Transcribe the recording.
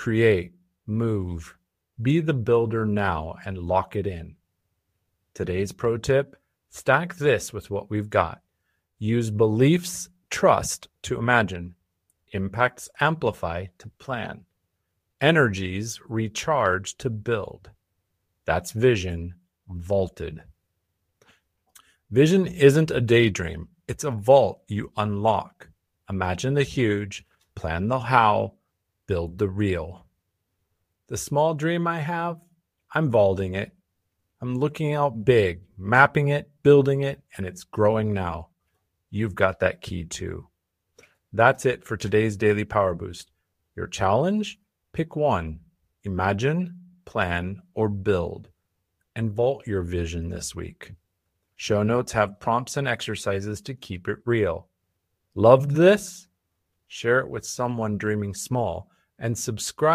create, move, be the builder now and lock it in. Today's pro tip, stack this with what we've got. Use beliefs, trust to imagine. Impacts amplify to plan. Energies recharge to build. That's vision vaulted. Vision isn't a daydream. It's a vault you unlock. Imagine the huge, plan the how, build the real. The small dream I have, I'm vaulting it. I'm looking out big, mapping it, building it, and it's growing now. You've got that key too. That's it for today's Daily Power Boost. Your challenge? Pick one. Imagine, plan, or build, and vault your vision this week. Show notes have prompts and exercises to keep it real. Loved this? Share it with someone dreaming small and subscribe